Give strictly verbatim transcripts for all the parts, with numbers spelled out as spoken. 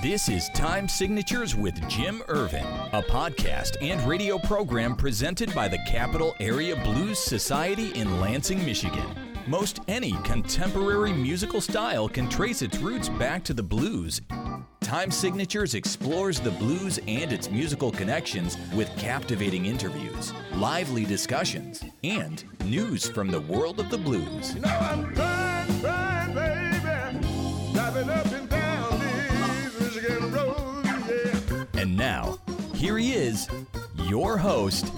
This is Time Signatures with Jim Irvin, a podcast and radio program presented by the Capital Area Blues Society in Lansing, Michigan. Most any contemporary musical style can trace its roots back to the blues. Time Signatures explores the blues and its musical connections with captivating interviews, lively discussions, and news from the world of the blues. You know I'm crying, crying, baby, driving up and down these Michigan roads, yeah. And now, here he is, your host,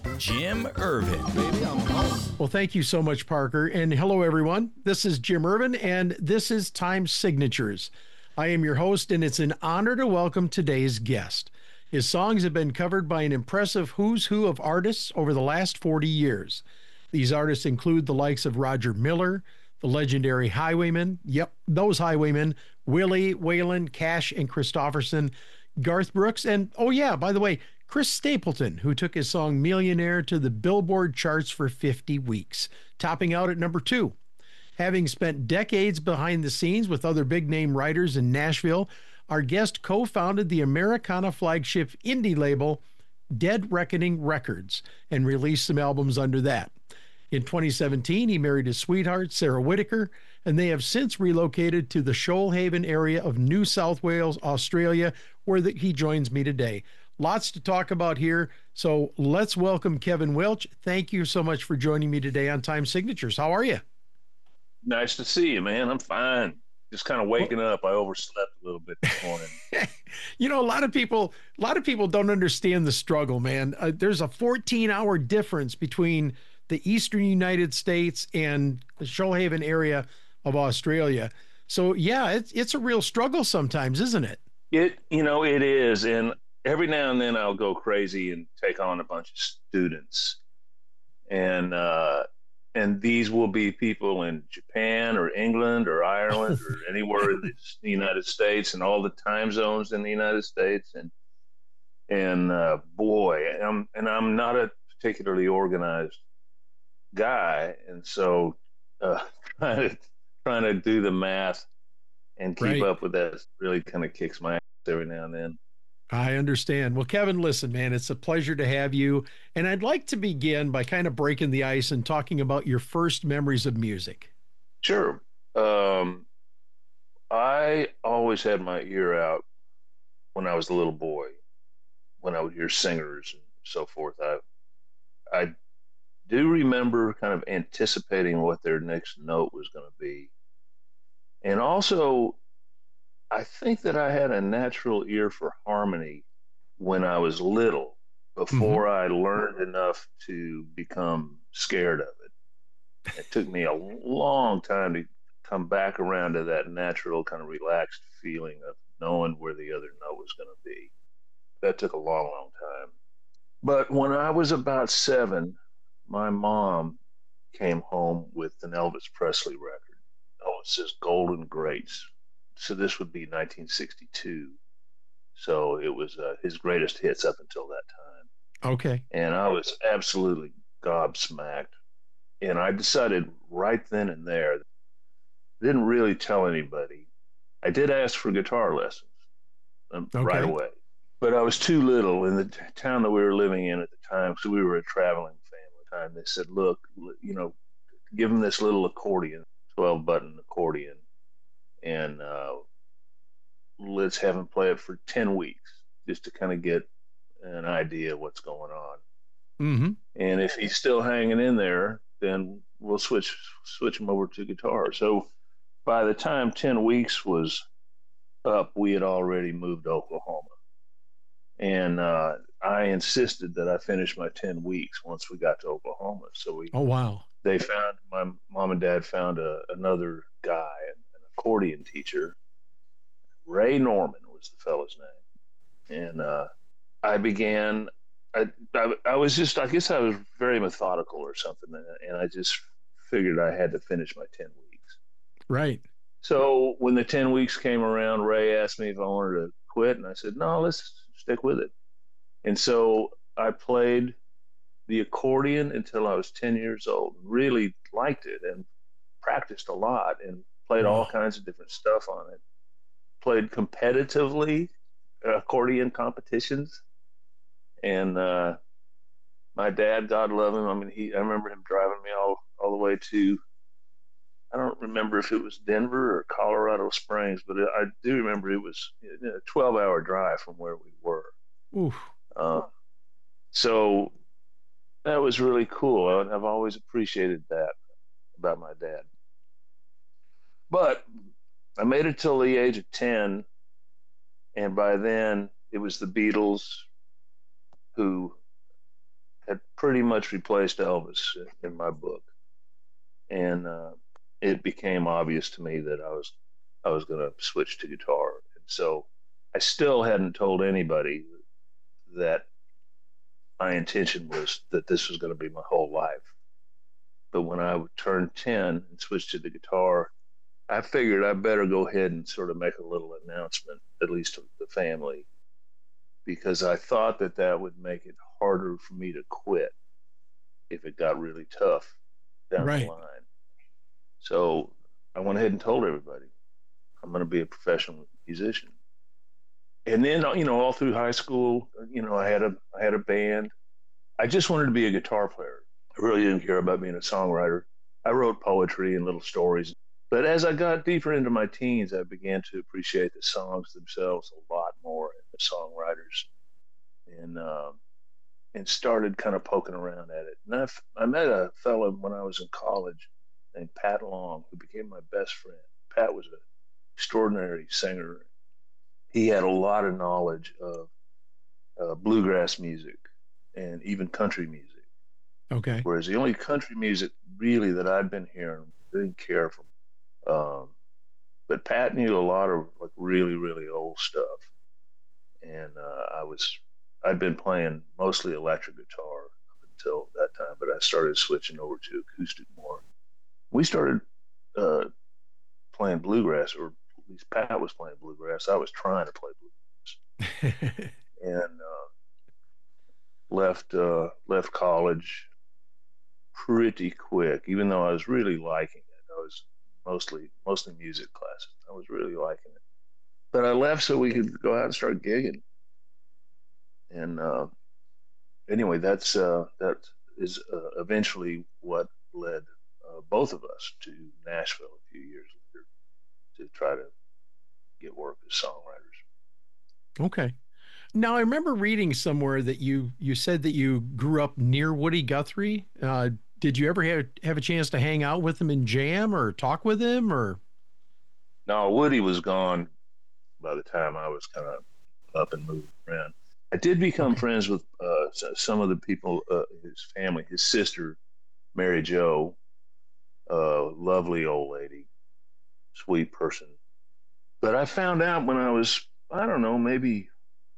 Jim Irvin. Baby, I'm home. Well, thank you so much, Parker. And hello, everyone. This is Jim Irvin, and this is Time Signatures. I am your host, and it's an honor to welcome today's guest. His songs have been covered by an impressive who's who of artists over the last forty years. These artists include the likes of Roger Miller, the legendary Highwaymen, yep, those Highwaymen, Willie, Waylon, Cash, and Christofferson, Garth Brooks, and, oh yeah, by the way, Chris Stapleton, who took his song Millionaire to the Billboard charts for fifty weeks, topping out at number two. Having spent decades behind the scenes with other big-name writers in Nashville, our guest co-founded the Americana flagship indie label, Dead Reckoning Records, and released some albums under that. In twenty seventeen, he married his sweetheart, Sarah Whitaker, and they have since relocated to the Shoalhaven area of New South Wales, Australia, where the, he joins me today. Lots to talk about here, so let's welcome Kevin Welch. Thank you so much for joining me today on Time Signatures. How are you? Nice to see you, man. I'm fine. Just kind of waking up. I overslept a little bit this morning. You know, a lot of people, a lot of people don't understand the struggle, man. Uh, there's a fourteen hour difference between the Eastern United States and the Shoalhaven area of Australia. So yeah, it's, it's a real struggle sometimes, isn't it? It, you know, it is. And every now and then I'll go crazy and take on a bunch of students. And, uh, And these will be people in Japan or England or Ireland or anywhere in the United States and all the time zones in the United States. And, and uh, boy, I'm, and I'm not a particularly organized guy. And so uh, trying, to, trying to do the math and keep Right. up with that really kind of kicks my ass every now and then. I understand. Well, Kevin, listen, man, it's a pleasure to have you. And I'd like to begin by kind of breaking the ice and talking about your first memories of music. Sure. Um, I always had my ear out when I was a little boy, when I would hear singers and so forth. I, I do remember kind of anticipating what their next note was going to be. And also, I think that I had a natural ear for harmony when I was little, before mm-hmm. I learned enough to become scared of it. It took me a long time to come back around to that natural kind of relaxed feeling of knowing where the other note was going to be. That took a long, long time. But when I was about seven, my mom came home with an Elvis Presley record. Oh, it says Golden Greats. So this would be nineteen sixty-two. So it was uh, his greatest hits up until that time. Okay. And I was absolutely gobsmacked. And I decided right then and there, didn't really tell anybody. I did ask for guitar lessons um, okay. right away. But I was too little in the t- town that we were living in at the time, so we were a traveling family. Time they said, look, you know, give him this little accordion, twelve button accordion, and uh, let's have him play it for ten weeks just to kind of get an idea of what's going on. Mm-hmm. And if he's still hanging in there, then we'll switch switch him over to guitar. So by the time ten weeks was up, we had already moved to Oklahoma. And uh, I insisted that I finish my ten weeks once we got to Oklahoma. So we, oh, wow. They found, my mom and dad found a, another guy, an accordion teacher. Ray Norman was the fellow's name. And uh, I began, I, I, I was just, I guess I was very methodical or something. And I just figured I had to finish my ten weeks. Right. So when the ten weeks came around, Ray asked me if I wanted to quit. And I said, no, let's stick with it. And so I played the accordion until I was ten years old, really liked it and practiced a lot and played all kinds of different stuff on it. played competitively accordion competitions. And uh, my dad, God love him, I mean, he I remember him driving me all, all the way to, I don't remember if it was Denver or Colorado Springs, but I do remember it was a twelve-hour drive from where we were. Oof. Uh, so that was really cool. I, I've always appreciated that about my dad. But I made it till the age of ten, and by then it was the Beatles who had pretty much replaced Elvis in my book. And uh, it became obvious to me that I was I was going to switch to guitar. And so I still hadn't told anybody that my intention was that this was going to be my whole life. But when I turned ten and switched to the guitar, I figured I better go ahead and sort of make a little announcement, at least to the family, because I thought that that would make it harder for me to quit if it got really tough down Right. the line. So I went ahead and told everybody, I'm going to be a professional musician. And then, you know, all through high school, you know, I had a I had a band. I just wanted to be a guitar player. I really didn't care about being a songwriter. I wrote poetry and little stories. But as I got deeper into my teens, I began to appreciate the songs themselves a lot more and the songwriters, and um, and started kind of poking around at it. And I, I met a fellow when I was in college named Pat Long, who became my best friend. Pat was an extraordinary singer. He had a lot of knowledge of uh, bluegrass music and even country music. Okay. Whereas the only country music really that I'd been hearing, didn't care for. Um, but Pat knew a lot of like really, really old stuff. And uh, I was, I'd been playing mostly electric guitar up until that time, but I started switching over to acoustic more. We started uh, playing bluegrass, or at least Pat was playing bluegrass. I was trying to play bluegrass. and uh, left uh, left college pretty quick, even though I was really liking it. I was mostly mostly music classes. I was really liking it. But I left so we could go out and start gigging. And uh, anyway, that's uh, that is uh, eventually what led uh, both of us to Nashville a few years later to try to get work as songwriters. Okay. Now, I remember reading somewhere that you you said that you grew up near Woody Guthrie. Uh, did you ever have, have a chance to hang out with him and jam or talk with him? Or No, Woody was gone by the time I was kind of up and moving around. I did become okay. friends with uh, some of the people, uh, his family, his sister, Mary Jo, uh, lovely old lady, sweet person. But I found out when I was, I don't know, maybe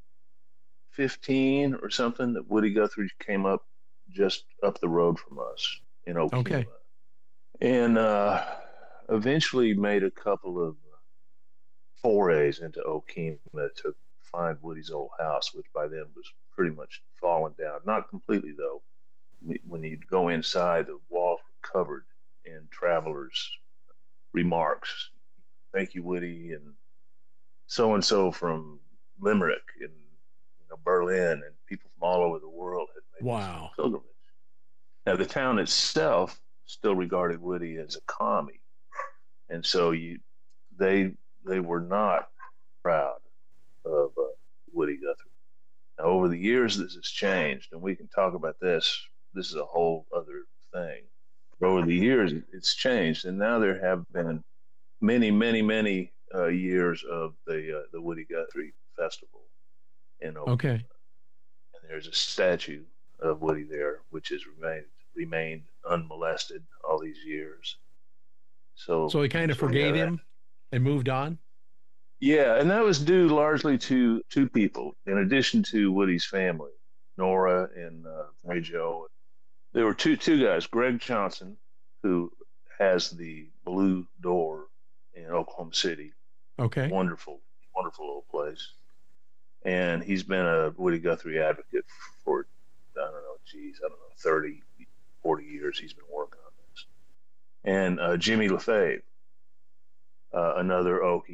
fifteen or something, that Woody Guthrie came up just up the road from us in Okemah. Okay. And uh, eventually made a couple of forays into Okemah to find Woody's old house, which by then was pretty much fallen down. Not completely, though. When you'd go inside, the walls were covered in travelers' remarks. Thank you, Woody, and so-and-so from Limerick and you know, Berlin, and people from all over the world had made Wow. this pilgrimage. Now, the town itself still regarded Woody as a commie, and so you, they they were not proud of uh, Woody Guthrie. Now, over the years, this has changed, and we can talk about this. This is a whole other thing. But over the years, it's changed, and now there have been many, many, many uh, years of the uh, the Woody Guthrie Festival in Oakland. Okay. And there's a statue of Woody there, which has remained remained unmolested all these years. So, So he kind of so, forgave yeah, him and moved on? Yeah, and that was due largely to two people, in addition to Woody's family, Nora and uh, Mary Jo. There were two two guys, Greg Johnson, who has the Blue Door in Oklahoma City. Okay. Wonderful, wonderful little place. And he's been a Woody Guthrie advocate for, I don't know, geez, I don't know, thirty, forty years he's been working on this. And uh, Jimmy LaFave, uh, another Okie,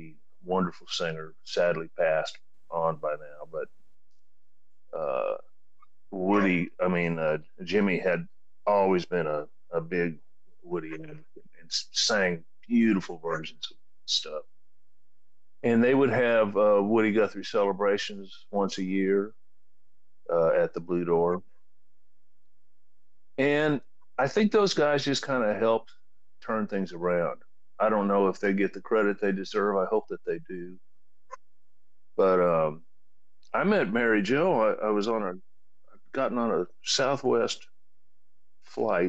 wonderful singer, sadly passed on by now. But uh, Woody, I mean, uh, Jimmy had always been a, a big Woody advocate and sang beautiful versions of stuff. And they would have uh, Woody Guthrie celebrations once a year uh, at the Blue Door. And I think those guys just kind of helped turn things around. I don't know if they get the credit they deserve. I hope that they do. But um, I met Mary Jo. I, I was on a, I'd gotten on a Southwest flight,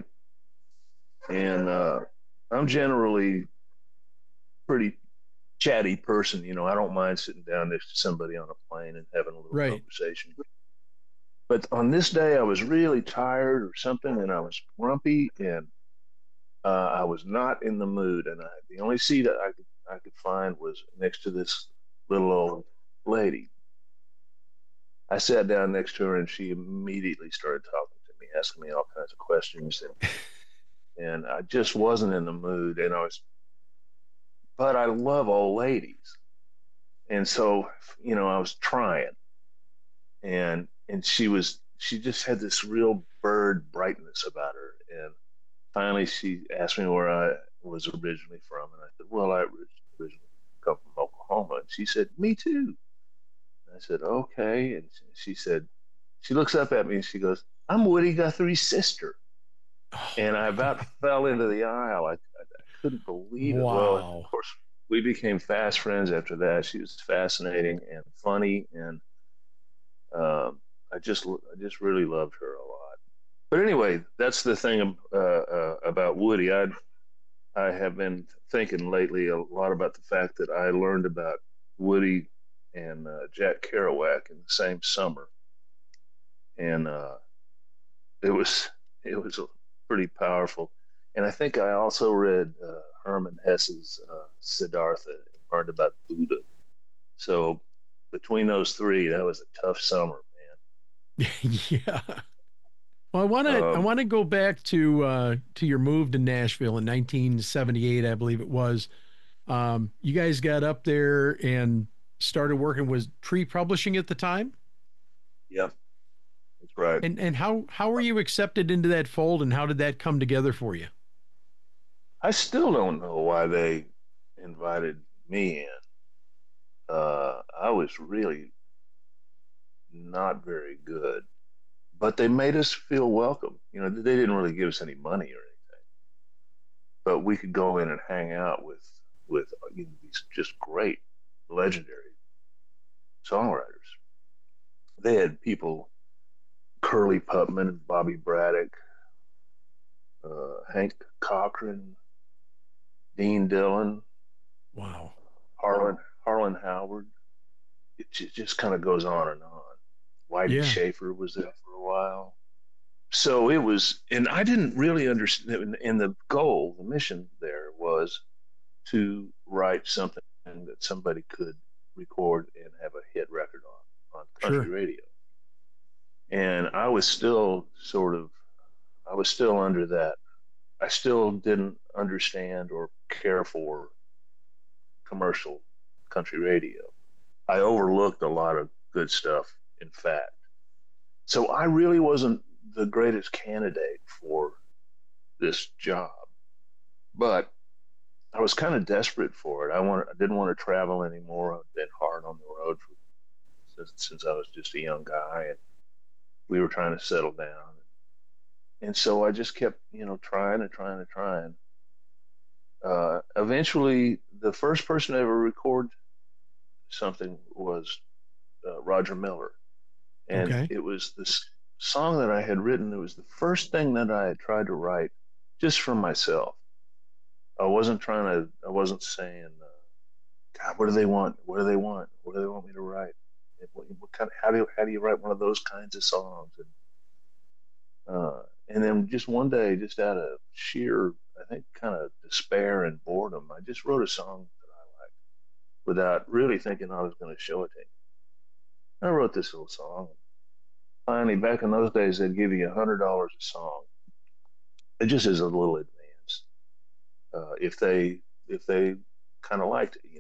and uh, I'm generally pretty chatty person. You know, I don't mind sitting down next to somebody on a plane and having a little Right. conversation. But on this day, I was really tired or something, and I was grumpy, and uh, I was not in the mood. And I, the only seat I could I could find was next to this little old lady. I sat down next to her, and she immediately started talking to me, asking me all kinds of questions, and and I just wasn't in the mood. And I was, but I love old ladies, and so you know I was trying, and and she was she just had this real bird brightness about her. And finally she asked me where I was originally from, and I said, well, I originally come from Oklahoma. And she said, me too. And I said, okay. And she said, she looks up at me and she goes, I'm Woody Guthrie's sister. Oh, And I about fell into the aisle. I, I, I couldn't believe it. Wow. Well, of course, we became fast friends after that. She was fascinating and funny, and um, I just I just really loved her a lot. But anyway, that's the thing uh, uh, about Woody. I I have been thinking lately a lot about the fact that I learned about Woody and uh, Jack Kerouac in the same summer, and uh, it was it was pretty powerful. And I think I also read uh, Herman Hesse's uh, Siddhartha and learned about Buddha. So between those three, that was a tough summer, man. Yeah. Well, I want to I Um, want to go back to uh, to your move to Nashville in nineteen seventy-eight, I believe it was. Um, you guys got up there and started working with Tree Publishing at the time. yeah, that's right. And and how how were you accepted into that fold, and how did that come together for you? I still don't know why they invited me in. Uh, I was really not very good, but they made us feel welcome. You know, they didn't really give us any money or anything, but we could go in and hang out with with you know, these just great, legendary songwriters. They had people, Curly Putman, Bobby Braddock, uh, Hank Cochran, Dean Dillon, Wow. Harlan Harlan Howard. It ju- just kind of goes on and on. Whitey Yeah. Schaefer was there for a while. So it was, and I didn't really understand. And the goal, the mission there was to write something that somebody could record and have a hit record on on country Sure. radio. And I was still sort of, I was still under that. I still didn't understand or care for commercial country radio. I overlooked a lot of good stuff, in fact. So I really wasn't the greatest candidate for this job, but I was kind of desperate for it. I wanted, I didn't want to travel anymore. I'd been hard on the road for, since, since I was just a young guy, and we were trying to settle down. And so I just kept, you know, trying and trying and trying. Uh, eventually, the first person to ever record something was uh, Roger Miller. And Okay. it was this song that I had written. It was the first thing that I had tried to write just for myself. I wasn't trying to, I wasn't saying, uh, God, what do they want? What do they want? What do they want me to write? What, what kind of, how do you, how do you write one of those kinds of songs? And, uh, and then just one day, just out of sheer, I think, kind of despair and boredom, I just wrote a song that I liked without really thinking I was going to show it to him. I wrote this little song. Finally, back in those days, they'd give you a hundred dollars a song. It just is a little advance. Uh, if they if they kind of liked it, you know.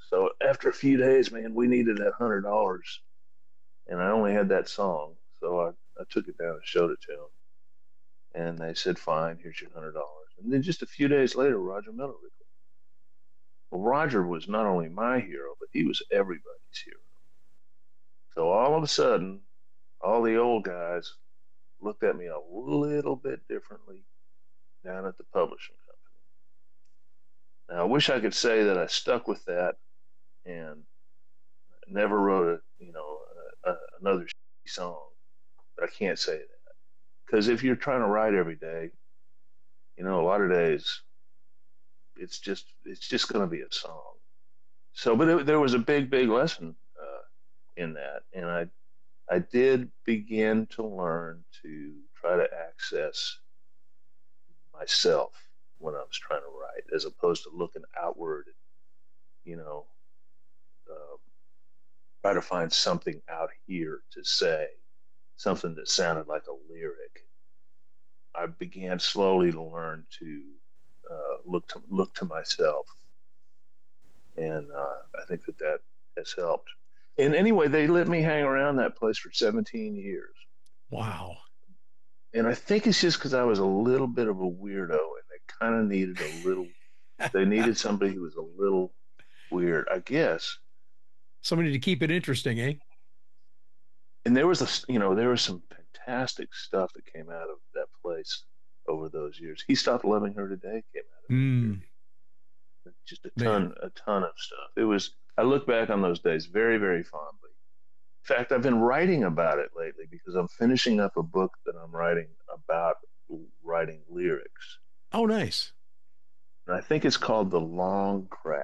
So after a few days, man, we needed that hundred dollars, and I only had that song, so I, I took it down and showed it to them, and they said, "Fine, here's your hundred dollars." And then just a few days later, Roger Miller recorded. Well, Roger was not only my hero, but he was everybody's hero. So all of a sudden, all the old guys looked at me a little bit differently down at the publishing company. Now, I wish I could say that I stuck with that and never wrote a, you know, a, a, another song, but I can't say that. Because if you're trying to write every day, you know, a lot of days, it's just it's just going to be a song. So, but it, there was a big, big lesson uh, in that, and I I did begin to learn to try to access myself when I was trying to write, as opposed to looking outward, you know, uh, try to find something out here to say, something that sounded like a lyric. I began slowly to learn to uh, look to look to myself, and uh, I think that that has helped. And anyway, they let me hang around that place for seventeen years. Wow. And I think it's just because I was a little bit of a weirdo, and they kind of needed a little. They needed somebody who was a little weird, I guess. Somebody to keep it interesting, eh? And there was a, you know, there was some fantastic stuff that came out of that place over those years. He Stopped Loving Her Today came out of Mm. it. Just a ton, Man. a ton of stuff. It was. I look back on those days very, very fondly. In fact, I've been writing about it lately because I'm finishing up a book that I'm writing about writing lyrics. Oh, nice. And I think it's called The Long Craft.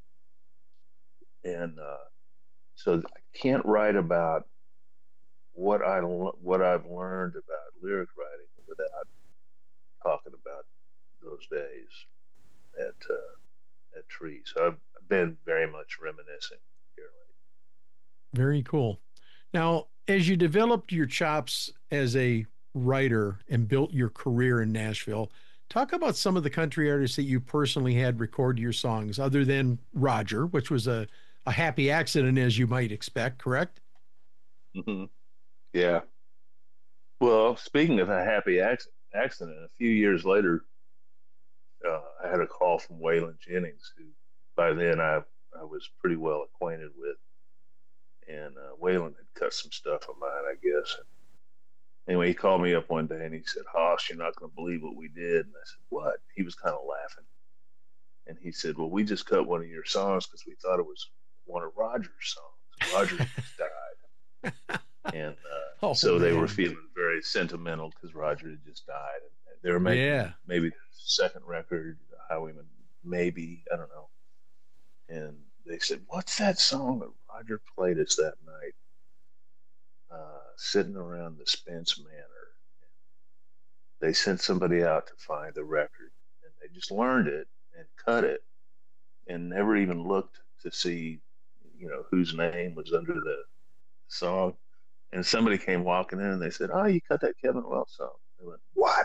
And uh, so I can't write about what I what I've learned about lyric writing without talking about those days at uh, at Tree. So I've been very much reminiscing here lately. Very cool. Now, as you developed your chops as a writer and built your career in Nashville, talk about some of the country artists that you personally had record your songs, other than Roger, which was a, a happy accident, as you might expect, correct? Mm-hmm. Yeah. Well, speaking of a happy ac- accident, a few years later, uh, I had a call from Waylon Jennings, who by then I, I was pretty well acquainted with. And uh, Waylon had cut some stuff of mine, I guess. Anyway, he called me up one day and he said, "Hoss, you're not going to believe what we did." And I said, "What?" He was kind of laughing. And he said, "Well, we just cut one of your songs because we thought it was one of Roger's songs. Roger just died." And uh, oh, so they man. were feeling very sentimental because Roger had just died. And they were making yeah. maybe the second record, Highwayman, maybe, I don't know. And they said, "What's that song that Roger played us that night, uh, sitting around the Spence Manor?" They sent somebody out to find the record, and they just learned it and cut it and never even looked to see, you know, whose name was under the song. And somebody came walking in and they said, "Oh, you cut that Kevin Welch song." They went, "What?"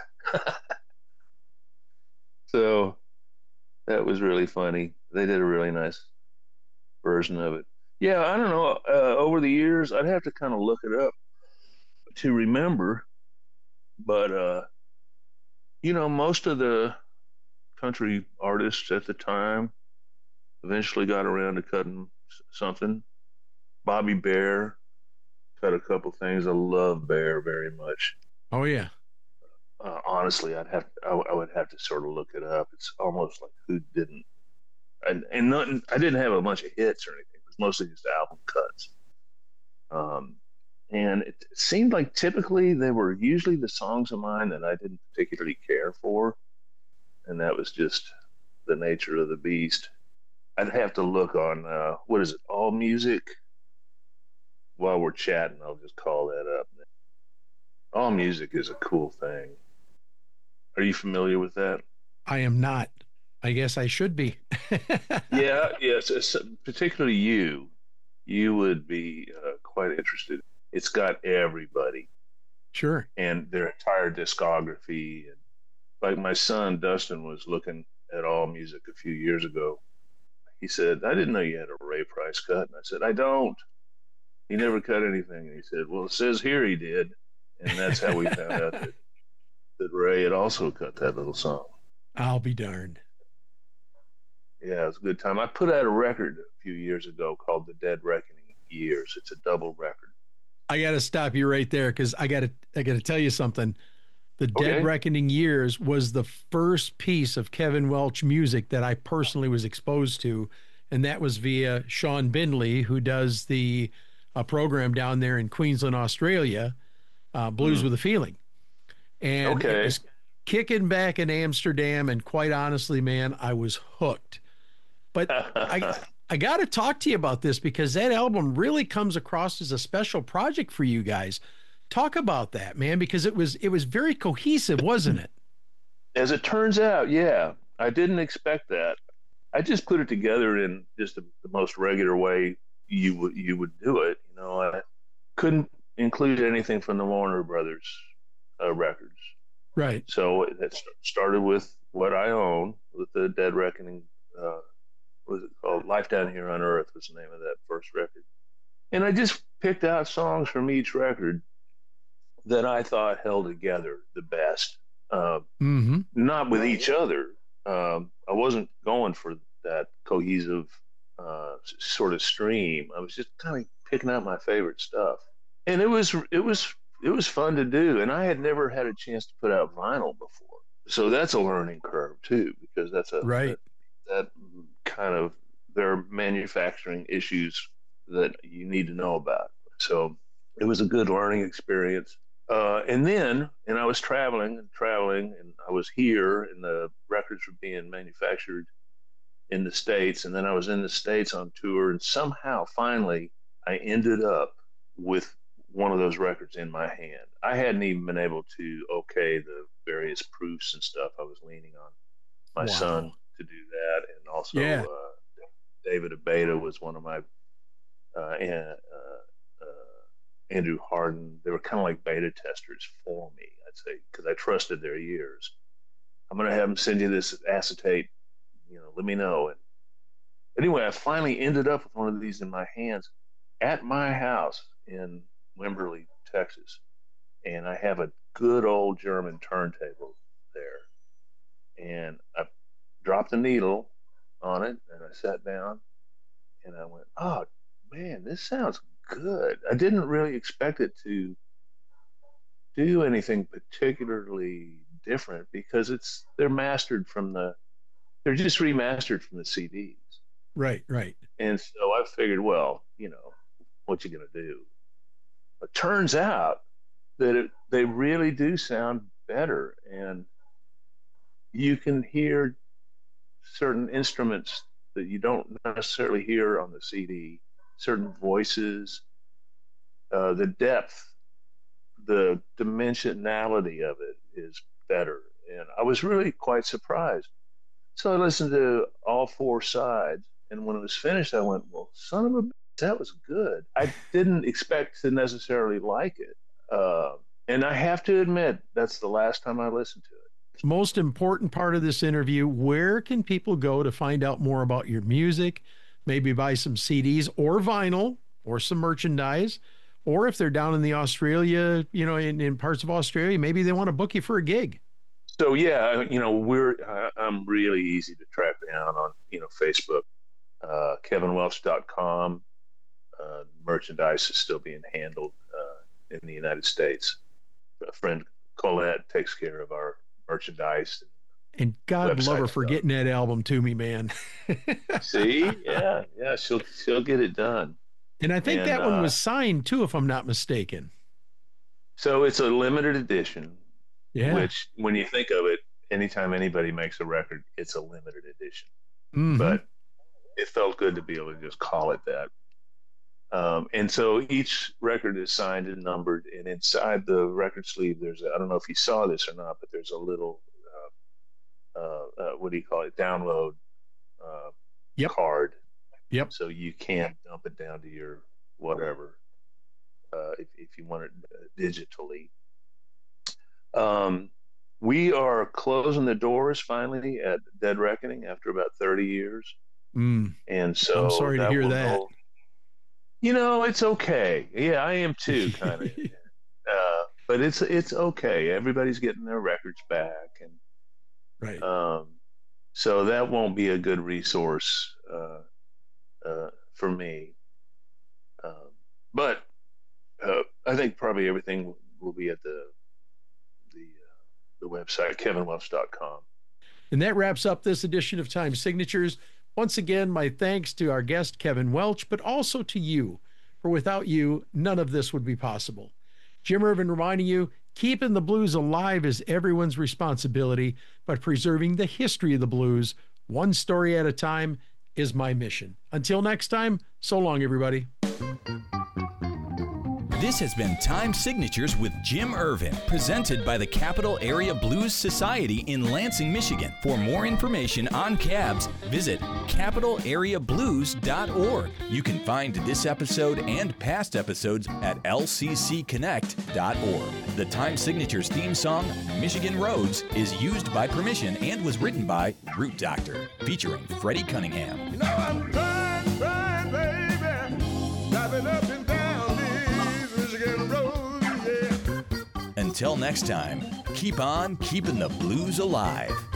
So that was really funny. They did a really nice version of it. Yeah, I don't know. Uh, over the years, I'd have to kind of look it up to remember. But, uh, you know, most of the country artists at the time eventually got around to cutting something. Bobby Bear cut a couple things. I love Bear very much. Oh, yeah. Uh, honestly, I'd have I, I would have to sort of look it up. It's almost like who didn't, and and nothing, I didn't have a bunch of hits or anything. It was mostly just album cuts. Um, and it, it seemed like typically they were usually the songs of mine that I didn't particularly care for, and that was just the nature of the beast. I'd have to look on uh, what is it, All Music. While we're chatting, I'll just call that up. All Music is a cool thing. Are you familiar with that? I am not. I guess I should be. Yeah, yes. It's, particularly you. You would be uh, quite interested. It's got everybody. Sure. And their entire discography. And like my son, Dustin, was looking at All Music a few years ago. he said, I didn't know you had a Ray Price cut. And I said, I don't. He never cut anything. And he said, well, it says here he did. And that's how we found out that, that Ray had also cut that little song. I'll be darned. Yeah, it was a good time. I put out a record a few years ago called The Dead Reckoning Years. It's a double record. I got to stop you right there because I got to I got to tell you something. The Okay. Dead Reckoning Years was the first piece of Kevin Welch music that I personally was exposed to, and that was via Sean Bindley, who does the uh, program down there in Queensland, Australia, uh, Blues Mm. with a Feeling. And Okay. it was kicking back in Amsterdam, and quite honestly, man, I was hooked. But I I got to talk to you about this because that album really comes across as a special project for you guys. Talk about that, man, because it was it was very cohesive, wasn't it? As it turns out, yeah, I didn't expect that. I just put it together in just the, the most regular way you would you would do it. You know, I couldn't include anything from the Warner Brothers uh, records, Right. so that started with what I own, with the Dead Reckoning. Uh, what was it called? Life Down Here on Earth was the name of that first record, and I just picked out songs from each record that I thought held together the best. Uh, Mm-hmm. not with each other. Um, I wasn't going for that cohesive uh, s- sort of stream. I was just kind of picking out my favorite stuff, and it was it was it was fun to do. And I had never had a chance to put out vinyl before, so that's a learning curve too, because that's a Right. that, that kind of there are manufacturing issues that you need to know about. So it was a good learning experience. Uh, and then, and I was traveling and traveling, and I was here, and the records were being manufactured in the States. And then I was in the States on tour, and somehow, finally, I ended up with one of those records in my hand. I hadn't even been able to okay the various proofs and stuff. I was leaning on my Wow. son to do that, and also Yeah. uh, David Abeda was one of my uh, and, uh, uh, Andrew Harden. They were kind of like beta testers for me, I'd say, because I trusted their ears. I'm going to have them send you this acetate, you know, let me know. And anyway, I finally ended up with one of these in my hands at my house in Wimberley, Texas. And I have a good old German turntable there. And I dropped the needle on it, and I sat down, and I went, oh, man, this sounds good. I didn't really expect it to do anything particularly different because it's they're mastered from the they're just remastered from the C Ds. Right. Right. And so I figured, well, you know, what you gonna do? It turns out that it, they really do sound better, and you can hear certain instruments that you don't necessarily hear on the C D, certain voices, uh, the depth, the dimensionality of it is better. And I was really quite surprised. So I listened to all four sides. And when it was finished, I went, well, son of a bitch, that was good. I didn't expect to necessarily like it. Uh, and I have to admit, that's the last time I listened to it. Most important part of this interview, where can people go to find out more about your music, maybe buy some C Ds or vinyl or some merchandise, or if they're down in the Australia, you know, in, in parts of Australia, maybe they want to book you for a gig. So yeah, you know, we're I, I'm really easy to track down on, you know, Facebook, uh, kevin welch dot com. Uh, merchandise is still being handled uh, in the United States. A friend Colette takes care of our merchandise. And God Website love her for stuff. getting that album to me, man. See, yeah, yeah, she'll she'll get it done. And I think And, that one uh, was signed too, if I'm not mistaken. So it's a limited edition, Yeah. which when you think of it, anytime anybody makes a record, it's a limited edition. Mhm. But it felt good to be able to just call it that. Um, and so each record is signed and numbered, and inside the record sleeve, there's a, I don't know if you saw this or not, but there's a little uh, uh, uh, what do you call it? Download uh, Yep. card. Yep. So you can dump it down to your whatever uh, if if you want it uh, digitally. Um, we are closing the doors finally at Dead Reckoning after about thirty years. Mm. And so I'm sorry to that hear will that. go- you know, it's okay. Yeah, I am too, kind of. uh, but it's it's okay. Everybody's getting their records back, and Right. um, so that won't be a good resource uh, uh, for me. Um, but uh, I think probably everything will be at the the uh, the website kevin welch dot com. And that wraps up this edition of Time Signatures. Once again, my thanks to our guest, Kevin Welch, but also to you, for without you, none of this would be possible. Jim Ervin reminding you, keeping the blues alive is everyone's responsibility, but preserving the history of the blues, one story at a time, is my mission. Until next time, so long, everybody. This has been Time Signatures with Jim Ervin, presented by the Capital Area Blues Society in Lansing, Michigan. For more information on cabs, visit capital area blues dot org. You can find this episode and past episodes at l c c connect dot org. The Time Signatures theme song, Michigan Roads, is used by permission and was written by Root Doctor, featuring Freddie Cunningham. You know I'm trying, trying, baby, driving up and down these Michigan roads, yeah. Until next time, keep on keeping the blues alive.